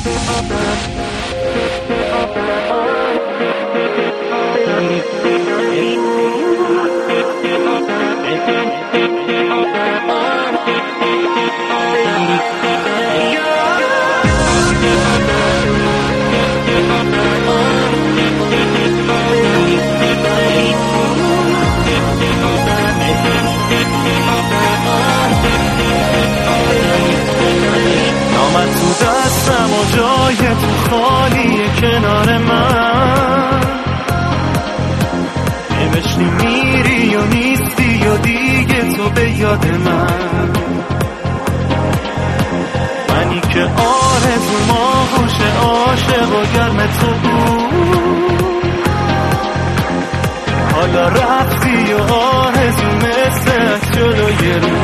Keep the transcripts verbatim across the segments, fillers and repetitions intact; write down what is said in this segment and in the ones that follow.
نامت تو دستم و جای تو خالیه کنار من، نوشتی میری و نیستی و دیگه تو به یاد من، منی که آرزو ما گوش عاشق و گرم تو بود، حالا رفتی و آرزو مثل از جلوی رو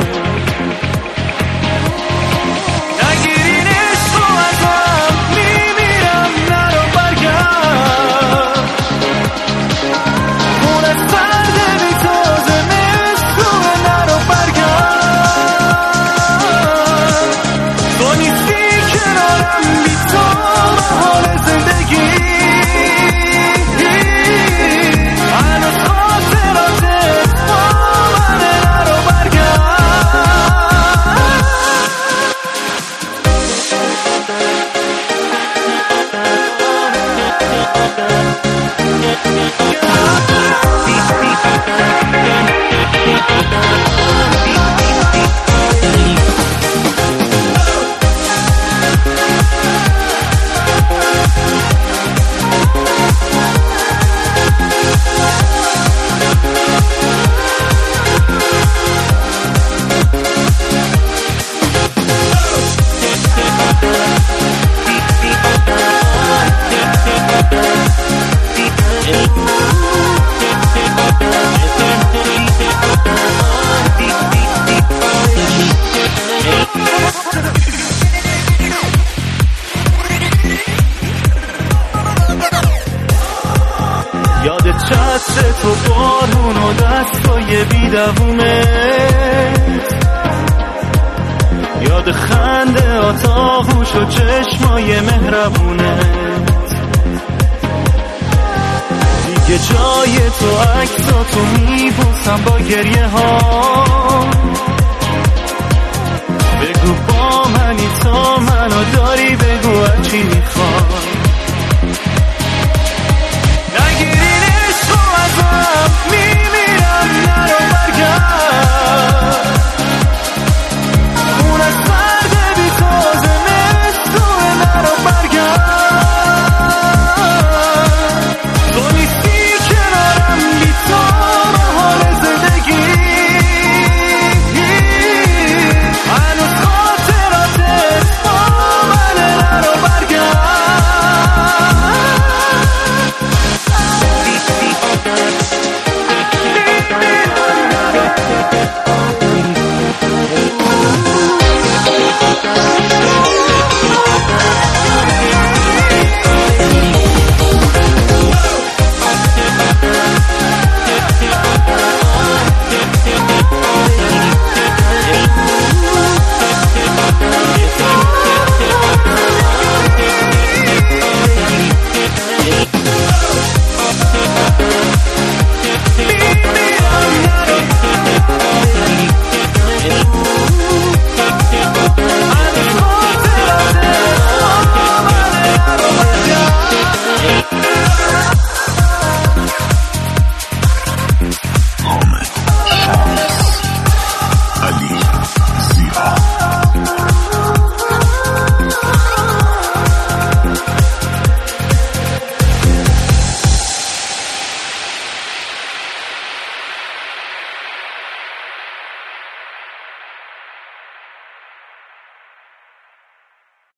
یاد چتر تو بارون و دستای بیدوونه، یاد خنده آتاهوش و چشمای مهربونه، دیگه جای تو عکساتو میبوسم با گریه ها،